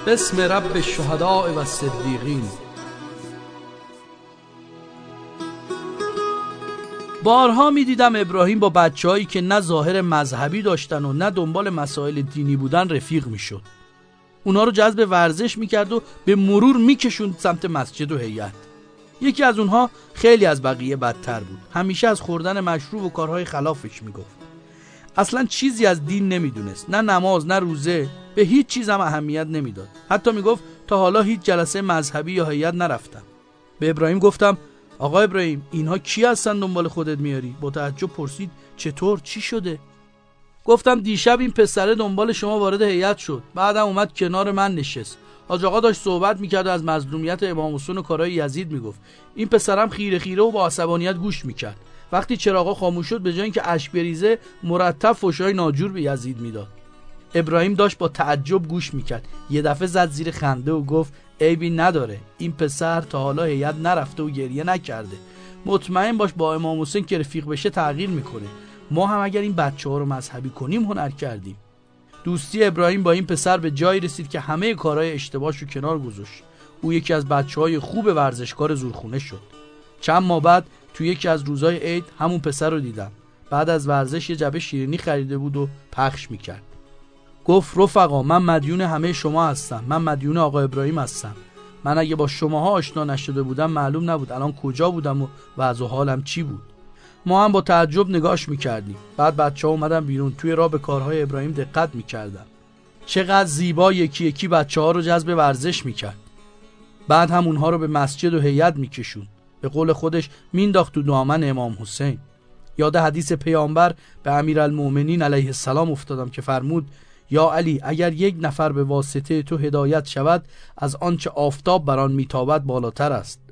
بسم رب الشهداء و الصدیقین. بارها می دیدم ابراهیم با بچه‌هایی که نه ظاهر مذهبی داشتن و نه دنبال مسائل دینی بودن رفیق می شد. اونا رو جذب ورزش می کرد و به مرور می کشوند سمت مسجد و هیئت. یکی از اونها خیلی از بقیه بدتر بود. همیشه از خوردن مشروب و کارهای خلافش می گفت. اصلا چیزی از دین نمیدونست، نه نماز نه روزه، به هیچ چیز هم اهمیت نمیداد. حتی میگفت تا حالا هیچ جلسه مذهبی یا هیئت نرفتم. به ابراهیم گفتم آقا ابراهیم اینها کی هستن دنبال خودت میاری؟ با تعجب پرسید چطور؟ چی شده؟ گفتم دیشب این پسره دنبال شما وارد هیئت شد، بعدم اومد کنار من نشست. حاج آقا داشت صحبت میکرد و از مظلومیت امام حسین و کارهای یزید میگفت. این پسرم خیره خیره و با عصبانیت گوش میکرد. وقتی چراغا خاموش شد به جای اینکه اشک بریزه مرتب فحشای ناجور به یزید میداد. ابراهیم داشت با تعجب گوش میکرد. یه دفعه زد زیر خنده و گفت عیبی نداره، این پسر تا حالا هیئت نرفته و گریه نکرده. مطمئن باش با امام حسین که رفیق بشه تغییر میکنه. ما هم اگر این بچه‌ها رو مذهبی کنیم هنر کردیم. دوستی ابراهیم با این پسر به جایی رسید که همه کارهای اشتباهش رو کنار گذاشت. او یکی از بچه‌های خوب ورزشکار زورخونه شد. چند ماه بعد تو یکی از روزهای عید همون پسر رو دیدم. بعد از ورزش یه جعبه شیرینی خریده بود و پخش میکرد. گفت رفقا من مدیون همه شما هستم. من مدیون آقا ابراهیم هستم. من اگه با شماها آشنا نشده بودم معلوم نبود الان کجا بودم و وضع حالم چی بود. ما هم با تعجب نگاش میکردیم. بعد بچه‌ها اومدن بیرون. توی راه به کارهای ابراهیم دقت میکردم. چقدر زیبا یکی یکی بچه‌ها رو جذب ورزش میکرد. بعد هم اونها رو به مسجد و هیئت میکشوند. به قول خودش مینداخت تو دامن امام حسین. یاد حدیث پیامبر به امیرالمومنین علیه السلام افتادم که فرمود یا علی اگر یک نفر به واسطه تو هدایت شود از آنچه آفتاب بر آن میتابد بالاتر است.